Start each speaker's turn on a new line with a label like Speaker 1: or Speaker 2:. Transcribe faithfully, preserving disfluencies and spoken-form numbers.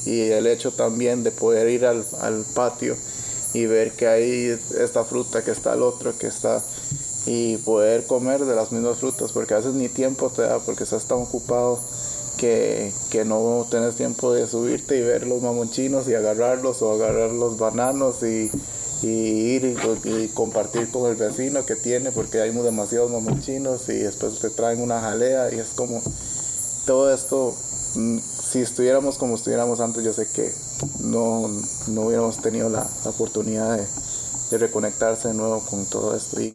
Speaker 1: y el hecho también de poder ir al, al patio y ver que hay esta fruta, que está el otro, que está, y poder comer de las mismas frutas, porque a veces ni tiempo te da porque estás tan ocupado que, que no tenés tiempo de subirte y ver los mamonchinos y agarrarlos, o agarrar los bananos y, y ir y, y compartir con el vecino que tiene, porque hay demasiados mamonchinos, y después te traen una jalea, y es como todo esto. Si estuviéramos como estuviéramos antes, yo sé que no, no hubiéramos tenido la, la oportunidad de, de reconectarse de nuevo con todo esto. Y